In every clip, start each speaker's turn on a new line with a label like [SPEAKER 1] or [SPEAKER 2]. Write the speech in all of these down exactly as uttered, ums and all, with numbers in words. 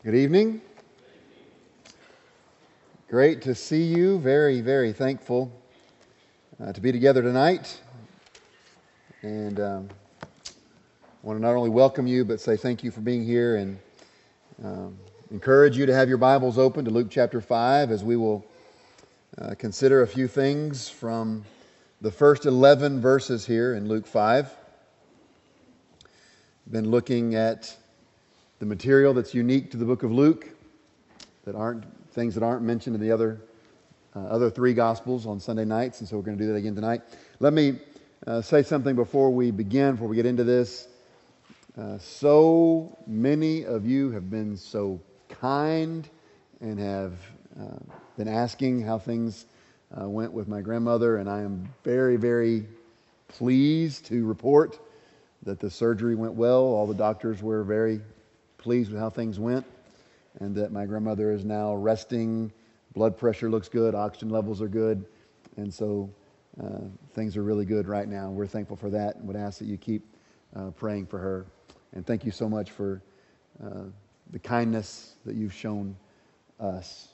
[SPEAKER 1] Good evening. Great to see you. Very, very thankful uh, to be together tonight. And um, I want to not only welcome you, but say thank you for being here and um, encourage you to have your Bibles open to Luke chapter five as we will uh, consider a few things from the first eleven verses here in Luke five. Been looking at the material that's unique to the book of Luke, that aren't things that aren't mentioned in the other uh, other three Gospels on Sunday nights, and so we're going to do that again tonight. Let me uh, say something before we begin, before we get into this. Uh, so many of you have been so kind and have uh, been asking how things uh, went with my grandmother, and I am very, very pleased to report that the surgery went well. All the doctors were very pleased with how things went, and that my grandmother is now resting. Blood pressure looks good, oxygen levels are good, and so uh, things are really good right now. We're thankful for that and would ask that you keep uh, praying for her. And thank you so much for uh, the kindness that you've shown us.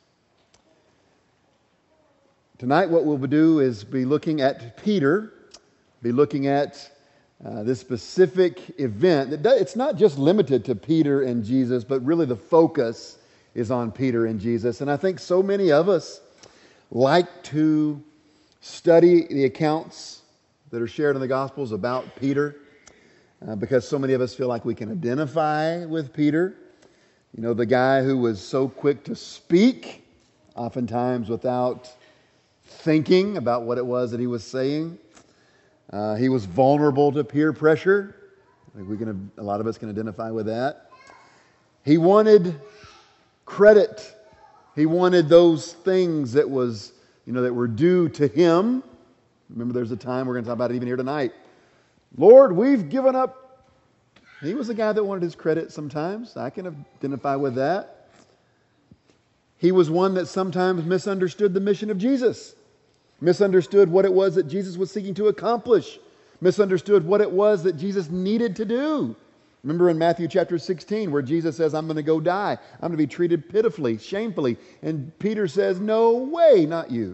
[SPEAKER 1] Tonight what we'll do is be looking at Peter, be looking at Uh, this specific event. It does, it's not just limited to Peter and Jesus, but really the focus is on Peter and Jesus. And I think so many of us like to study the accounts that are shared in the Gospels about Peter uh, because so many of us feel like we can identify with Peter. You know, the guy who was so quick to speak, oftentimes without thinking about what it was that he was saying. Uh, he was vulnerable to peer pressure. I think we can, a lot of us can identify with that. He wanted credit. He wanted those things that was, you know, that were due to him. Remember, there's a time we're going to talk about it even here tonight. Lord, we've given up. He was the guy that wanted his credit sometimes. I can identify with that. He was one that sometimes misunderstood the mission of Jesus. Misunderstood what it was that Jesus was seeking to accomplish. Misunderstood what it was that Jesus needed to do. Remember in Matthew chapter sixteen where Jesus says, I'm going to go die. I'm going to be treated pitifully, shamefully. And Peter says, no way, not you.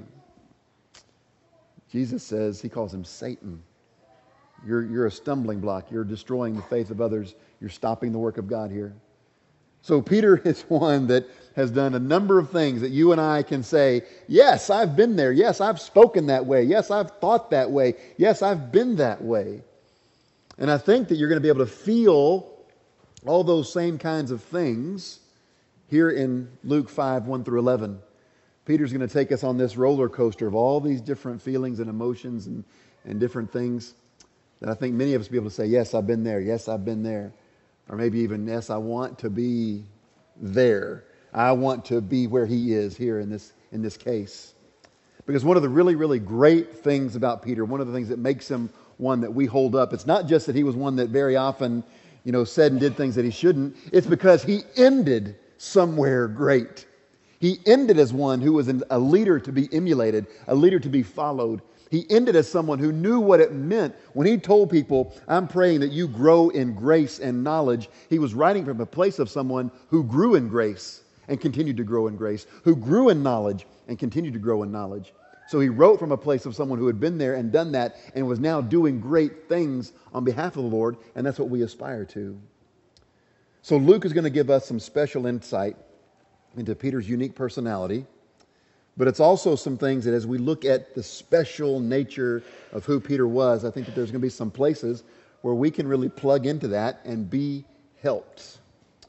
[SPEAKER 1] Jesus says, he calls him Satan. You're, you're a stumbling block. You're destroying the faith of others. You're stopping the work of God here. So Peter is one that has done a number of things that you and I can say, yes, I've been there. Yes, I've spoken that way. Yes, I've thought that way. Yes, I've been that way. And I think that you're going to be able to feel all those same kinds of things here in Luke five, one through eleven. Peter's going to take us on this roller coaster of all these different feelings and emotions and, and different things that I think many of us will be able to say, yes, I've been there. Yes, I've been there. Or maybe even, yes, I want to be there. I want to be where he is here in this in this case. Because one of the really, really great things about Peter, one of the things that makes him one that we hold up, it's not just that he was one that very often, you know, said and did things that he shouldn't. It's because he ended somewhere great. He ended as one who was a leader to be emulated, a leader to be followed. He ended as someone who knew what it meant. When he told people, I'm praying that you grow in grace and knowledge, he was writing from a place of someone who grew in grace and continued to grow in grace, who grew in knowledge and continued to grow in knowledge. So he wrote from a place of someone who had been there and done that and was now doing great things on behalf of the Lord, and that's what we aspire to. So Luke is going to give us some special insight into Peter's unique personality. But it's also some things that as we look at the special nature of who Peter was, I think that there's going to be some places where we can really plug into that and be helped.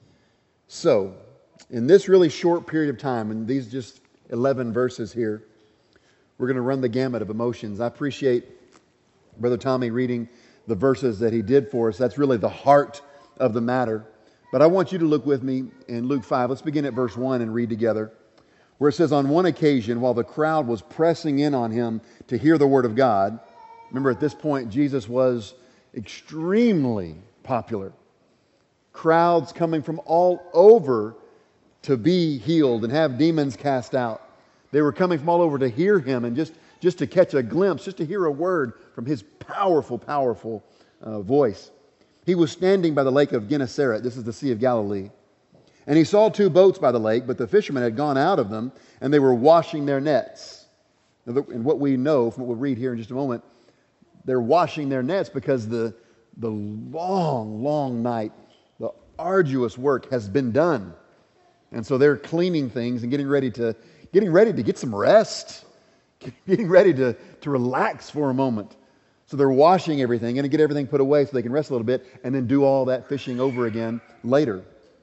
[SPEAKER 1] So, in this really short period of time, in these just eleven verses here, we're going to run the gamut of emotions. I appreciate Brother Tommy reading the verses that he did for us. That's really the heart of the matter. But I want you to look with me in Luke five. Let's begin at verse one and read together. Where it says, on one occasion, while the crowd was pressing in on him to hear the word of God, remember at this point, Jesus was extremely popular. Crowds coming from all over to be healed and have demons cast out. They were coming from all over to hear him and just, just to catch a glimpse, just to hear a word from his powerful, powerful uh, voice. He was standing by the lake of Gennesaret. This is the Sea of Galilee. And he saw two boats by the lake, but the fishermen had gone out of them, and they were washing their nets. And what we know from what we'll read here in just a moment, they're washing their nets because the, the long, long night, the arduous work has been done. And so they're cleaning things and getting ready to getting ready to get some rest, getting ready to, to relax for a moment. So they're washing everything and get everything put away so they can rest a little bit and then do all that fishing over again later.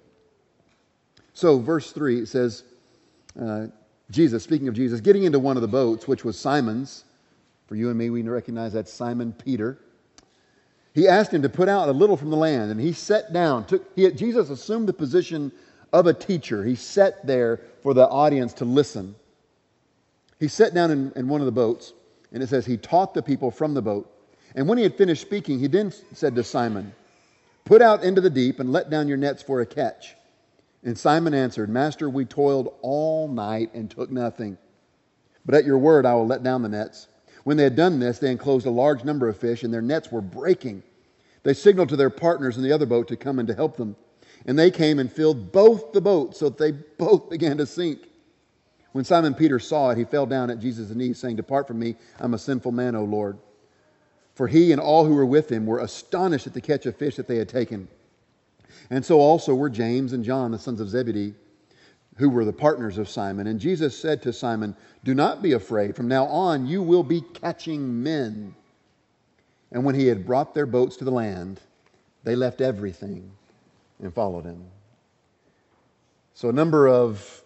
[SPEAKER 1] So verse three, it says, uh, Jesus, speaking of Jesus, getting into one of the boats, which was Simon's. For you and me, we recognize that's Simon Peter. He asked him to put out a little from the land, and he sat down. Took, he, Jesus assumed the position of a teacher. He sat there for the audience to listen. He sat down in, in one of the boats, and it says he taught the people from the boat. And when he had finished speaking, he then said to Simon, "Put out into the deep and let down your nets for a catch." And Simon answered, "Master, we toiled all night and took nothing. But at your word I will let down the nets." When they had done this, they enclosed a large number of fish, and their nets were breaking. They signaled to their partners in the other boat to come and to help them. And they came and filled both the boats, so that they both began to sink. When Simon Peter saw it, he fell down at Jesus' knees, saying, "Depart from me, I'm a sinful man, O Lord." For he and all who were with him were astonished at the catch of fish that they had taken. And so also were James and John, the sons of Zebedee, who were the partners of Simon. And Jesus said to Simon, "Do not be afraid. From now on you will be catching men." And when he had brought their boats to the land, they left everything and followed him. So a number of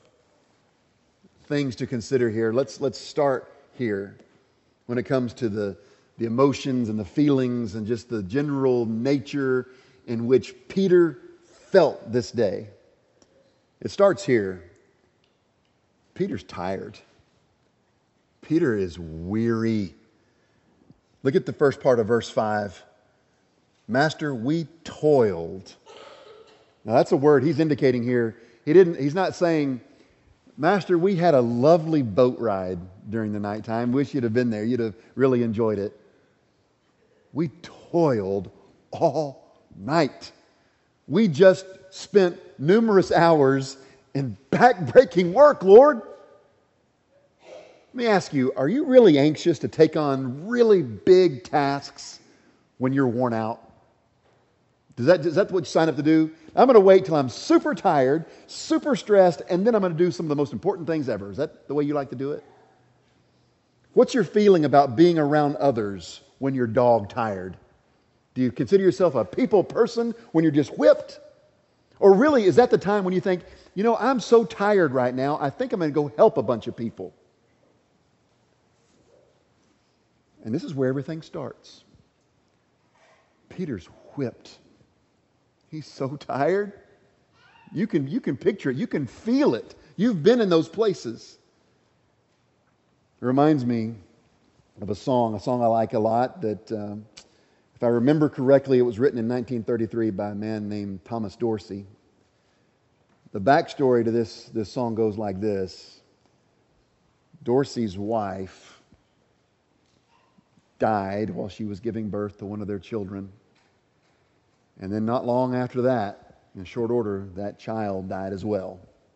[SPEAKER 1] things to consider here. Let's, let's start here when it comes to the, the emotions and the feelings and just the general nature in which Peter felt this day. It starts here. Peter's tired. Peter is weary. Look at the first part of verse five. "Master, we toiled." Now that's a word he's indicating here. He didn't, he's not saying, "Master, we had a lovely boat ride during the nighttime. Wish you'd have been there. You'd have really enjoyed it." We toiled all night. We just spent numerous hours in back-breaking work, Lord. Let me ask you, are you really anxious to take on really big tasks when you're worn out? Does that, is that what you sign up to do? I'm going to wait till I'm super tired, super stressed, and then I'm going to do some of the most important things ever. Is that the way you like to do it? What's your feeling about being around others when you're dog-tired? Do you consider yourself a people person when you're just whipped? Or really, is that the time when you think, you know, I'm so tired right now, I think I'm going to go help a bunch of people? And this is where everything starts. Peter's whipped. He's so tired. You can, you can picture it. You can feel it. You've been in those places. It reminds me of a song, a song I like a lot that... Um, If I remember correctly, it was written in nineteen thirty-three by a man named Thomas Dorsey. The backstory to this, this song goes like this. Dorsey's wife died while she was giving birth to one of their children. And then not long after that, in short order, that child died as well.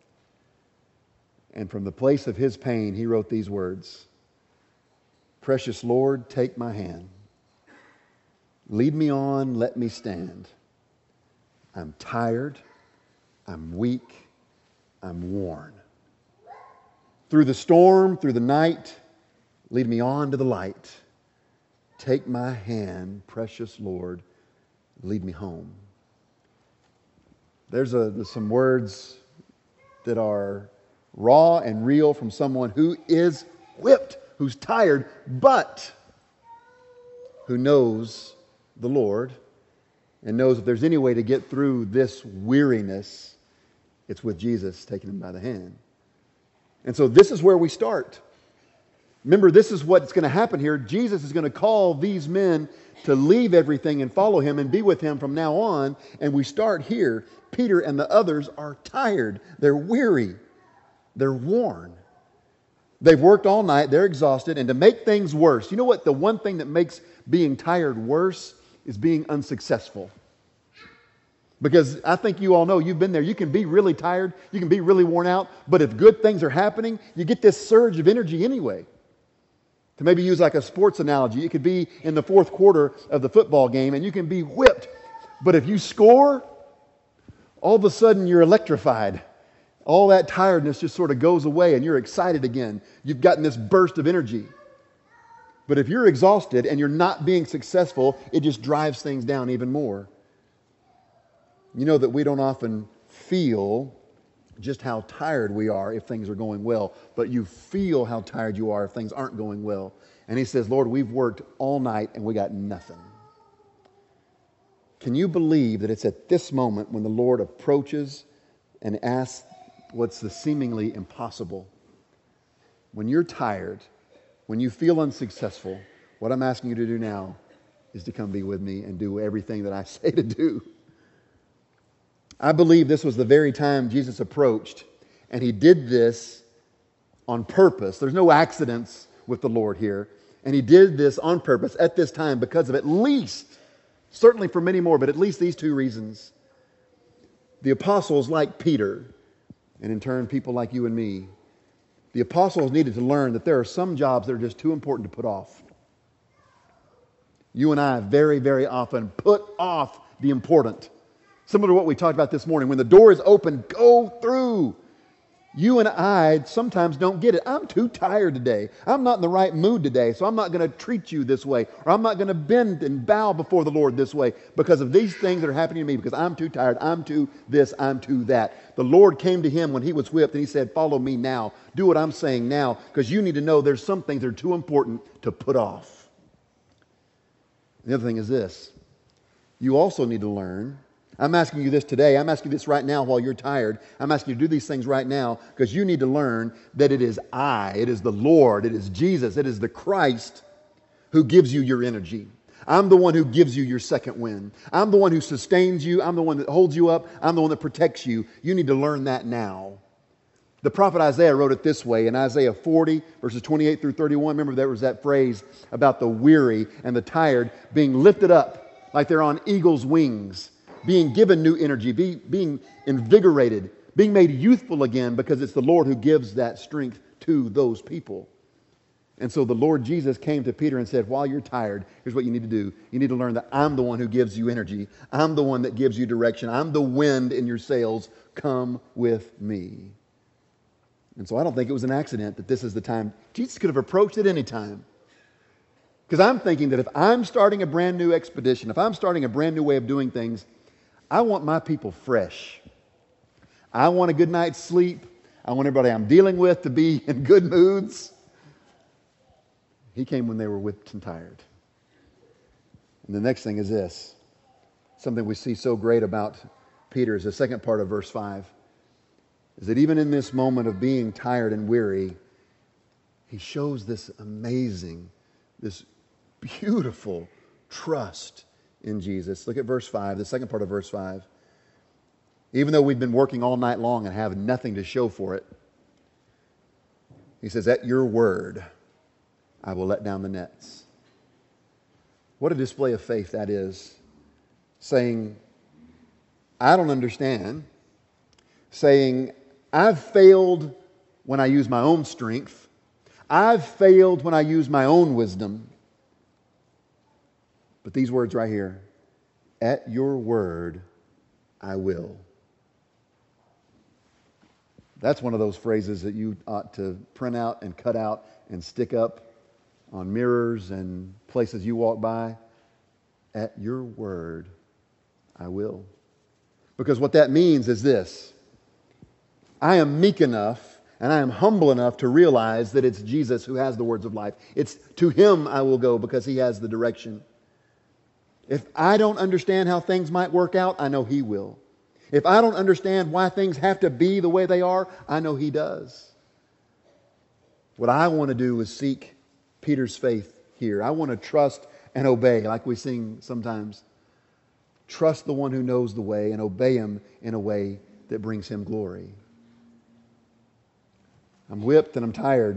[SPEAKER 1] And from the place of his pain, he wrote these words, "Precious Lord, take my hand. Lead me on, let me stand. I'm tired, I'm weak, I'm worn. Through the storm, through the night, lead me on to the light. Take my hand, precious Lord, lead me home." There's, a, there's some words that are raw and real from someone who is whipped, who's tired, but who knows the Lord and knows if there's any way to get through this weariness, it's with Jesus taking him by the hand. And so this is where we start. Remember, this is what's going to happen here. Jesus is going to call these men to leave everything and follow him and be with him from now on. And we start here. Peter and the others are tired. They're weary. They're worn. They've worked all night. They're exhausted. And to make things worse, you know what? The one thing that makes being tired worse is being unsuccessful. Because I think you all know, you've been there. You can be really tired. You can be really worn out. But if good things are happening, you get this surge of energy anyway. To maybe use like a sports analogy, it could be in the fourth quarter of the football game and you can be whipped. But if you score, all of a sudden you're electrified. All that tiredness just sort of goes away and you're excited again. You've gotten this burst of energy. But if you're exhausted and you're not being successful, it just drives things down even more. You know that we don't often feel just how tired we are if things are going well, but you feel how tired you are if things aren't going well. And he says, Lord, we've worked all night and we got nothing. Can you believe that it's at this moment when the Lord approaches and asks what's the seemingly impossible? When you're tired, when you feel unsuccessful, what I'm asking you to do now is to come be with me and do everything that I say to do. I believe this was the very time Jesus approached, and he did this on purpose. There's no accidents with the Lord here. And he did this on purpose at this time because of at least, certainly for many more, but at least these two reasons. The apostles, like Peter, and in turn people like you and me, the apostles needed to learn that there are some jobs that are just too important to put off. You and I very, very often put off the important. Similar to what we talked about this morning. When the door is open, go through. You and I sometimes don't get it. I'm too tired today. I'm not in the right mood today, so I'm not going to treat you this way. Or I'm not going to bend and bow before the Lord this way because of these things that are happening to me, because I'm too tired. I'm too this. I'm too that. The Lord came to him when he was whipped and he said, follow me now. Do what I'm saying now, because you need to know there's some things that are too important to put off. The other thing is this. You also need to learn. I'm asking you this today. I'm asking you this right now while you're tired. I'm asking you to do these things right now because you need to learn that it is I, it is the Lord, it is Jesus, it is the Christ who gives you your energy. I'm the one who gives you your second wind. I'm the one who sustains you. I'm the one that holds you up. I'm the one that protects you. You need to learn that now. The prophet Isaiah wrote it this way in Isaiah forty, verses twenty-eight through thirty-one. Remember, there was that phrase about the weary and the tired being lifted up like they're on eagle's wings, being given new energy, be, being invigorated, being made youthful again, because it's the Lord who gives that strength to those people. And so the Lord Jesus came to Peter and said, while you're tired, here's what you need to do. You need to learn that I'm the one who gives you energy. I'm the one that gives you direction. I'm the wind in your sails. Come with me. And so I don't think it was an accident that this is the time. Jesus could have approached it any time. Because I'm thinking that if I'm starting a brand new expedition, if I'm starting a brand new way of doing things, I want my people fresh. I want a good night's sleep. I want everybody I'm dealing with to be in good moods. He came when they were whipped and tired. And the next thing is this. Something we see so great about Peter is the second part of verse five. Is that even in this moment of being tired and weary, he shows this amazing, this beautiful trust in Jesus. Look at verse five, the second part of verse five. Even though we've been working all night long and have nothing to show for it, he says, at your word, I will let down the nets. What a display of faith that is. Saying, I don't understand. Saying, I've failed when I use my own strength. I've failed when I use my own wisdom. But these words right here, at your word, I will. That's one of those phrases that you ought to print out and cut out and stick up on mirrors and places you walk by. At your word, I will. Because what that means is this. I am meek enough and I am humble enough to realize that it's Jesus who has the words of life. It's to him I will go because he has the direction. If I don't understand how things might work out, I know he will. If I don't understand why things have to be the way they are, I know he does. What I want to do is seek Peter's faith here. I want to trust and obey, like we sing sometimes. Trust the one who knows the way and obey him in a way that brings him glory. I'm whipped and I'm tired,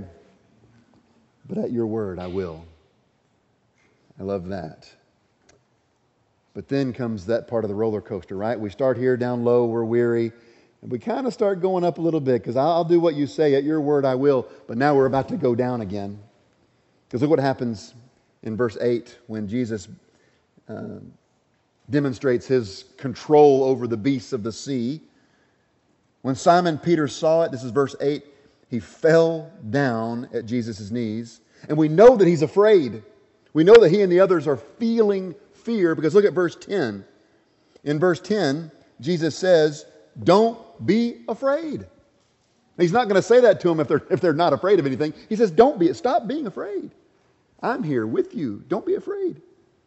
[SPEAKER 1] but at your word I will. I love that. But then comes that part of the roller coaster, right? We start here down low, we're weary, and we kind of start going up a little bit because I'll do what you say, at your word I will. But now we're about to go down again. Because look what happens in verse eight when Jesus uh, demonstrates his control over the beasts of the sea. When Simon Peter saw it, this is verse eight, he fell down at Jesus' knees. And we know that he's afraid. We know that he and the others are feeling fear, because look at verse ten. In verse ten, Jesus says, don't be afraid. He's not going to say that to them if they're, if they're not afraid of anything. He says, don't be, stop being afraid. I'm here with you. Don't be afraid.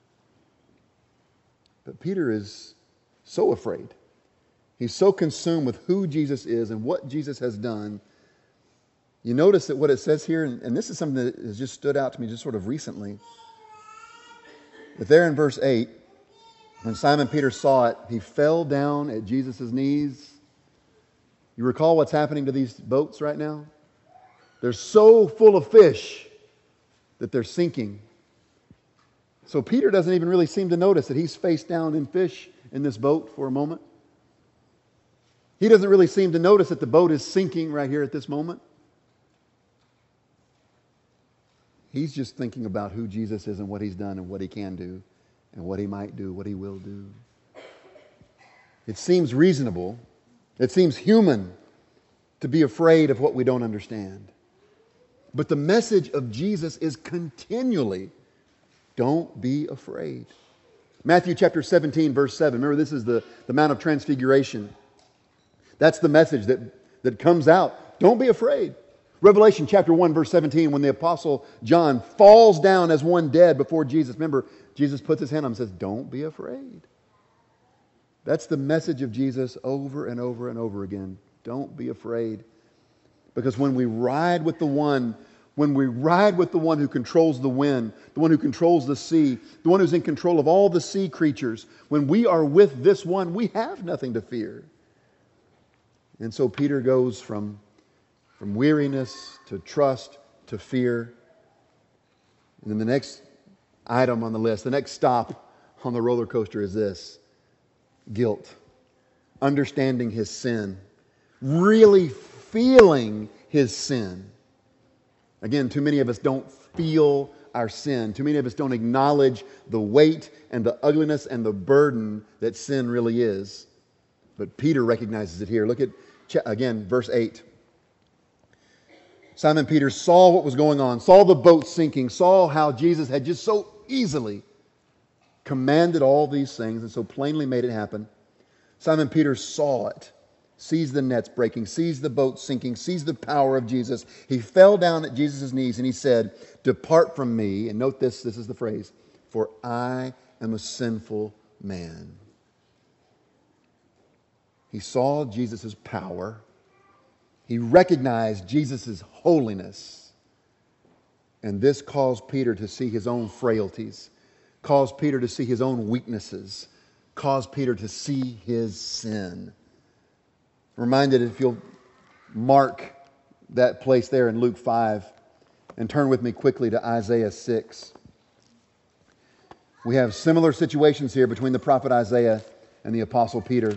[SPEAKER 1] But Peter is so afraid. He's so consumed with who Jesus is and what Jesus has done. You notice that what it says here, and, and this is something that has just stood out to me just sort of recently. But there in verse eight, when Simon Peter saw it, he fell down at Jesus' knees. You recall what's happening to these boats right now? They're so full of fish that they're sinking. So Peter doesn't even really seem to notice that he's face down in fish in this boat for a moment. He doesn't really seem to notice that the boat is sinking right here at this moment. He's just thinking about who Jesus is and what he's done and what he can do and what he might do, what he will do. It seems reasonable, it seems human to be afraid of what we don't understand. But the message of Jesus is continually, don't be afraid. Matthew chapter seventeen, verse seven. Remember, this is the, the Mount of Transfiguration. That's the message that, that comes out. Don't be afraid. Revelation chapter one, verse seventeen, when the apostle John falls down as one dead before Jesus. Remember, Jesus puts his hand on him and says, don't be afraid. That's the message of Jesus over and over and over again. Don't be afraid. Because when we ride with the one, when we ride with the one who controls the wind, the one who controls the sea, the one who's in control of all the sea creatures, when we are with this one, we have nothing to fear. And so Peter goes from From weariness to trust to fear. And then the next item on the list, the next stop on the roller coaster is this: guilt. Understanding his sin. Really feeling his sin. Again, too many of us don't feel our sin. Too many of us don't acknowledge the weight and the ugliness and the burden that sin really is. But Peter recognizes it here. Look at, again, verse eight. Simon Peter saw what was going on, saw the boat sinking, saw how Jesus had just so easily commanded all these things and so plainly made it happen. Simon Peter saw it, sees the nets breaking, sees the boat sinking, sees the power of Jesus. He fell down at Jesus' knees and he said, depart from me. And note this, this is the phrase, for I am a sinful man. He saw Jesus' power. He recognized Jesus' holiness. And this caused Peter to see his own frailties, caused Peter to see his own weaknesses, caused Peter to see his sin. Reminded, if you'll mark that place there in Luke five and turn with me quickly to Isaiah six. We have similar situations here between the prophet Isaiah and the apostle Peter.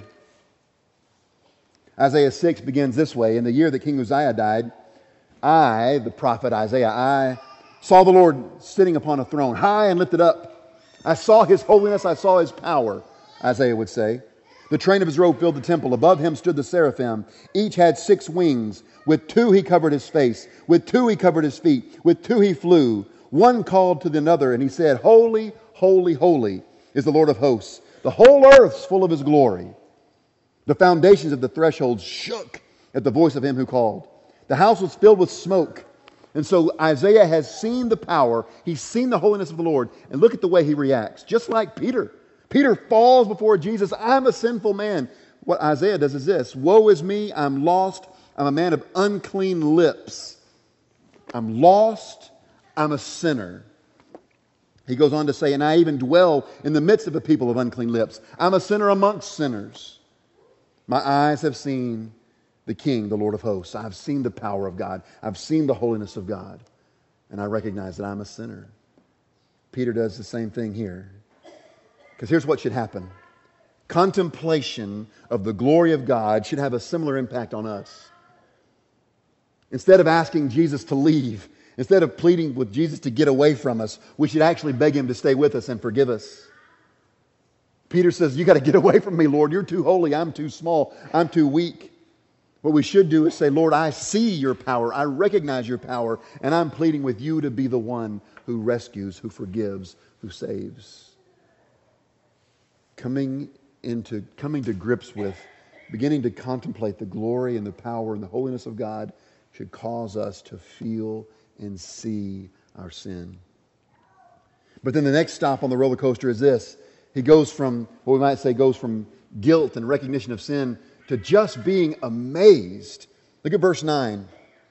[SPEAKER 1] Isaiah six begins this way: in the year that King Uzziah died, I, the prophet Isaiah, I saw the Lord sitting upon a throne, high and lifted up. I saw his holiness, I saw his power, Isaiah would say. The train of his robe filled the temple. Above him stood the seraphim. Each had six wings. With two he covered his face. With two he covered his feet. With two he flew. One called to another, and he said, holy, holy, holy is the Lord of hosts. The whole earth's full of his glory. The foundations of the threshold shook at the voice of him who called. The house was filled with smoke. And so Isaiah has seen the power. He's seen the holiness of the Lord. And look at the way he reacts. Just like Peter. Peter falls before Jesus. I'm a sinful man. What Isaiah does is this: woe is me, I'm lost. I'm a man of unclean lips. I'm lost. I'm a sinner. He goes on to say, and I even dwell in the midst of a people of unclean lips. I'm a sinner amongst sinners. My eyes have seen the King, the Lord of hosts. I've seen the power of God. I've seen the holiness of God. And I recognize that I'm a sinner. Peter does the same thing here. Because here's what should happen. Contemplation of the glory of God should have a similar impact on us. Instead of asking Jesus to leave, instead of pleading with Jesus to get away from us, we should actually beg Him to stay with us and forgive us. Peter says, you got to get away from me, Lord. You're too holy. I'm too small. I'm too weak. What we should do is say, Lord, I see your power. I recognize your power. And I'm pleading with you to be the one who rescues, who forgives, who saves. Coming into, coming to grips with, beginning to contemplate the glory and the power and the holiness of God should cause us to feel and see our sin. But then the next stop on the roller coaster is this. He goes from, what we might say, goes from guilt and recognition of sin to just being amazed. Look at verse nine.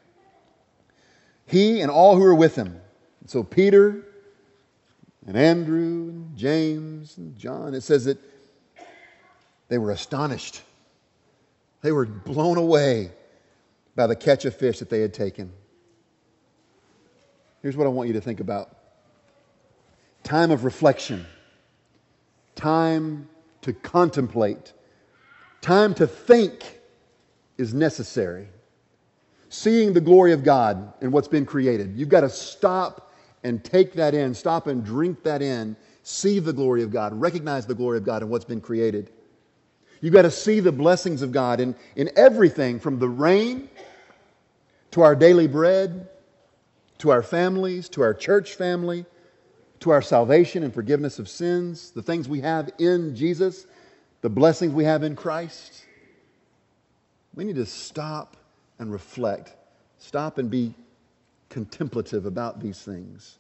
[SPEAKER 1] He and all who were with him. So Peter and Andrew and James and John, it says that they were astonished. They were blown away by the catch of fish that they had taken. Here's what I want you to think about. Time of reflection. Time to contemplate. Time to think is necessary. Seeing the glory of God in what's been created. You've got to stop and take that in. Stop and drink that in. See the glory of God. Recognize the glory of God in what's been created. You've got to see the blessings of God in, in everything from the rain to our daily bread, to our families, to our church family, to our salvation and forgiveness of sins, the things we have in Jesus, the blessings we have in Christ. We need to stop and reflect. Stop and be contemplative about these things.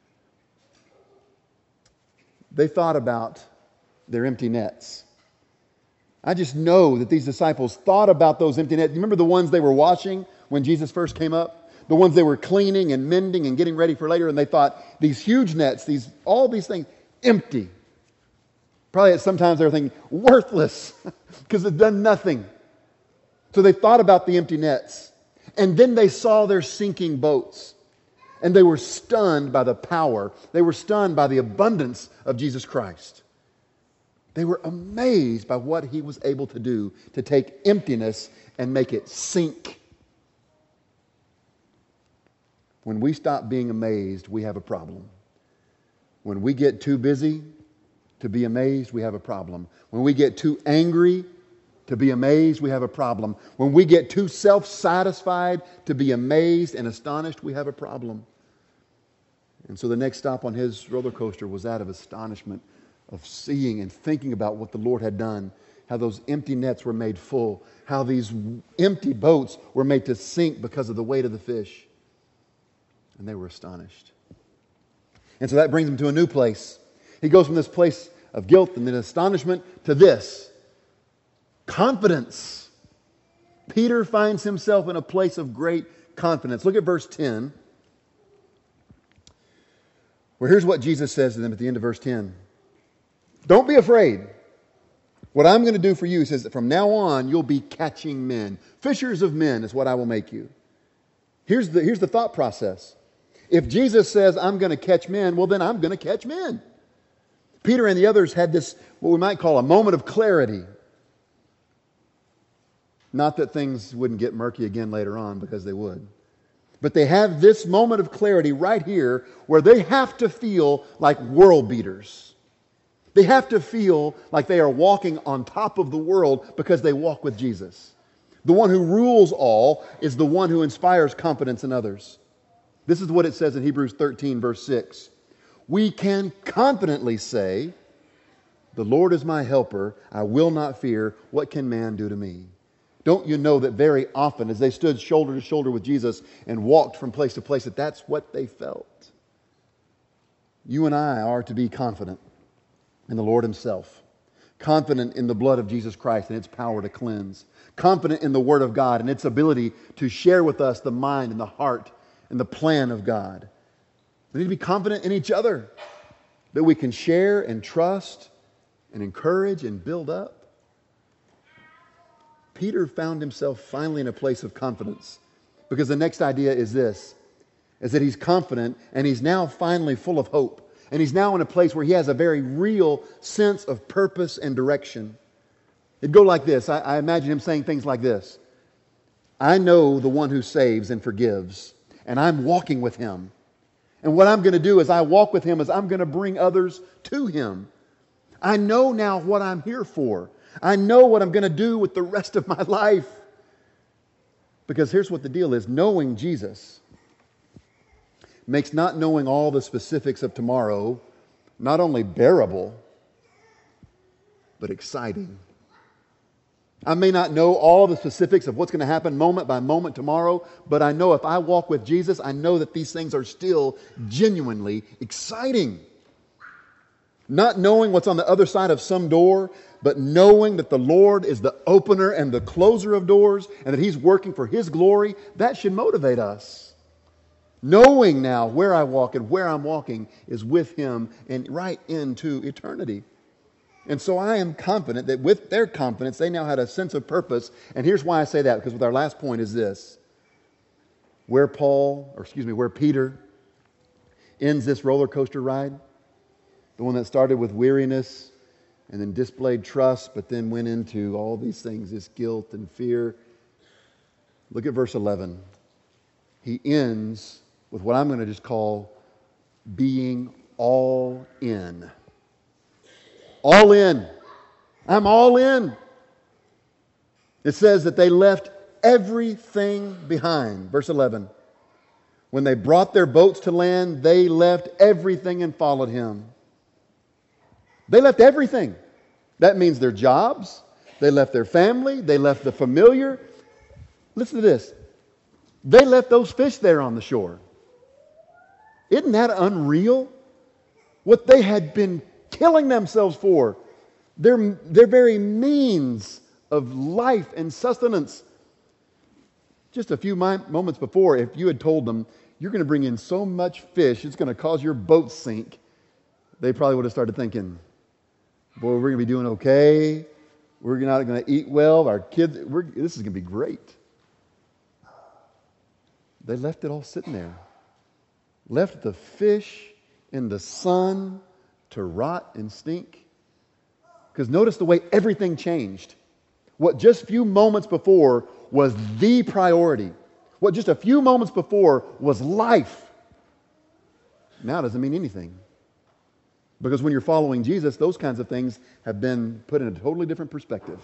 [SPEAKER 1] They thought about their empty nets. I just know that these disciples thought about those empty nets. You remember the ones they were washing when Jesus first came up? The ones they were cleaning and mending and getting ready for later, and they thought, these huge nets, these all these things, empty. Probably sometimes they were thinking, worthless, because they've done nothing. So they thought about the empty nets. And then they saw their sinking boats. And they were stunned by the power. They were stunned by the abundance of Jesus Christ. They were amazed by what He was able to do to take emptiness and make it sink. When we stop being amazed, we have a problem. When we get too busy to be amazed, we have a problem. When we get too angry to be amazed, we have a problem. When we get too self-satisfied to be amazed and astonished, we have a problem. And so the next stop on his roller coaster was that of astonishment, of seeing and thinking about what the Lord had done, how those empty nets were made full, how these empty boats were made to sink because of the weight of the fish. And they were astonished. And so that brings him to a new place. He goes from this place of guilt and then astonishment to this. Confidence. Peter finds himself in a place of great confidence. Look at verse ten. Where here's what Jesus says to them at the end of verse ten. Don't be afraid. What I'm going to do for you, he says, that from now on you'll be catching men. Fishers of men is what I will make you. Here's the, here's the thought process. If Jesus says, I'm going to catch men, well, then I'm going to catch men. Peter and the others had this, what we might call a moment of clarity. Not that things wouldn't get murky again later on, because they would. But they have this moment of clarity right here where they have to feel like world beaters. They have to feel like they are walking on top of the world because they walk with Jesus. The one who rules all is the one who inspires confidence in others. This is what it says in Hebrews thirteen, verse six. We can confidently say, the Lord is my helper. I will not fear. What can man do to me? Don't you know that very often as they stood shoulder to shoulder with Jesus and walked from place to place, that that's what they felt? You and I are to be confident in the Lord Himself. Confident in the blood of Jesus Christ and its power to cleanse. Confident in the Word of God and its ability to share with us the mind and the heart and the plan of God. We need to be confident in each other, that we can share and trust and encourage and build up. Peter found himself finally in a place of confidence, because the next idea is this, is that he's confident and he's now finally full of hope. And he's now in a place where he has a very real sense of purpose and direction. It'd go like this. I, I imagine him saying things like this. I know the one who saves and forgives, and I'm walking with him. And what I'm going to do as I walk with him is I'm going to bring others to him. I know now what I'm here for. I know what I'm going to do with the rest of my life. Because here's what the deal is. Knowing Jesus makes not knowing all the specifics of tomorrow not only bearable, but exciting. I may not know all the specifics of what's going to happen moment by moment tomorrow, but I know if I walk with Jesus, I know that these things are still genuinely exciting. Not knowing what's on the other side of some door, but knowing that the Lord is the opener and the closer of doors, and that He's working for His glory, that should motivate us. Knowing now where I walk and where I'm walking is with Him and right into eternity. And so I am confident that with their confidence, they now had a sense of purpose. And here's why I say that, because with our last point is this. Where Paul, or excuse me, where Peter ends this roller coaster ride, the one that started with weariness and then displayed trust, but then went into all these things, this guilt and fear. Look at verse eleven. He ends with what I'm going to just call being all in. All in. I'm all in. It says that they left everything behind. Verse eleven. When they brought their boats to land, they left everything and followed him. They left everything. That means their jobs. They left their family. They left the familiar. Listen to this. They left those fish there on the shore. Isn't that unreal? What they had been killing themselves for, their, their very means of life and sustenance. Just a few mi- moments before, if you had told them, you're going to bring in so much fish, it's going to cause your boat sink, they probably would have started thinking, boy, we're going to be doing okay. We're not going to eat well. Our kids, we're, this is going to be great. They left it all sitting there. Left the fish in the sun to rot and stink. Because notice the way everything changed. What just a few moments before was the priority. What just a few moments before was life. Now it doesn't mean anything. Because when you're following Jesus, those kinds of things have been put in a totally different perspective.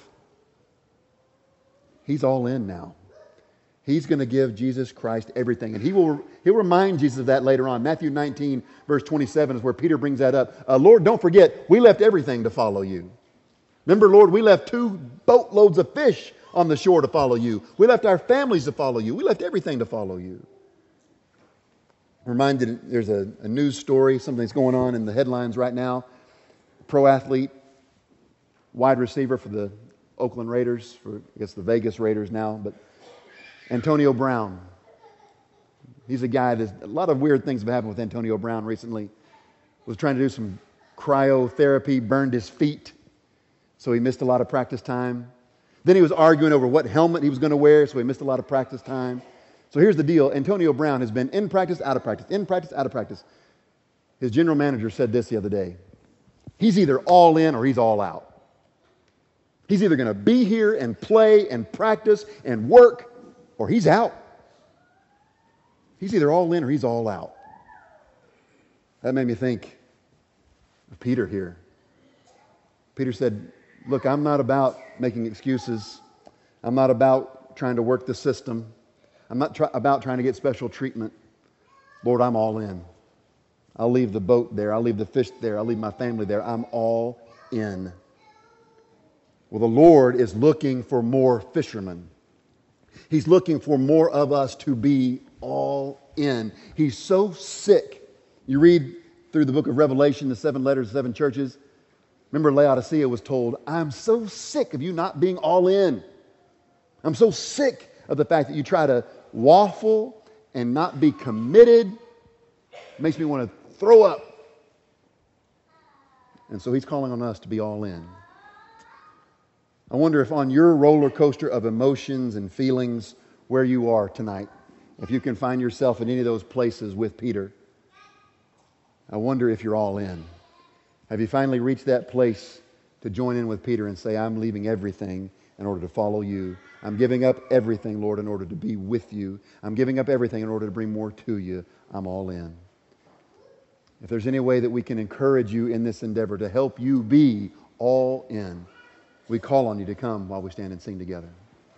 [SPEAKER 1] He's all in now. He's going to give Jesus Christ everything. And he will, he'll remind Jesus of that later on. Matthew nineteen, verse twenty-seven is where Peter brings that up. Uh, Lord, don't forget, we left everything to follow you. Remember, Lord, we left two boatloads of fish on the shore to follow you. We left our families to follow you. We left everything to follow you. I'm reminded, there's a, a news story, something's going on in the headlines right now. Pro athlete, wide receiver for the Oakland Raiders, for I guess the Vegas Raiders now, but Antonio Brown. He's a guy that, a lot of weird things have happened with Antonio Brown recently. Was trying to do some cryotherapy, burned his feet, so he missed a lot of practice time. Then he was arguing over what helmet he was going to wear, so he missed a lot of practice time. So here's the deal. Antonio Brown has been in practice, out of practice, in practice, out of practice. His general manager said this the other day. He's either all in or he's all out. He's either going to be here and play and practice and work, or he's out. He's either all in or he's all out. That made me think of Peter here. Peter said, look, I'm not about making excuses. I'm not about trying to work the system. I'm not try- about trying to get special treatment. Lord, I'm all in. I'll leave the boat there. I'll leave the fish there. I'll leave my family there. I'm all in. Well, the Lord is looking for more fishermen. He's looking for more of us to be all in. He's so sick. You read through the book of Revelation, the seven letters, the seven churches. Remember, Laodicea was told, I'm so sick of you not being all in. I'm so sick of the fact that you try to waffle and not be committed. It makes me want to throw up. And so he's calling on us to be all in. I wonder if on your roller coaster of emotions and feelings where you are tonight, if you can find yourself in any of those places with Peter. I wonder if you're all in. Have you finally reached that place to join in with Peter and say, I'm leaving everything in order to follow you. I'm giving up everything, Lord, in order to be with you. I'm giving up everything in order to bring more to you. I'm all in. If there's any way that we can encourage you in this endeavor to help you be all in, we call on you to come while we stand and sing together.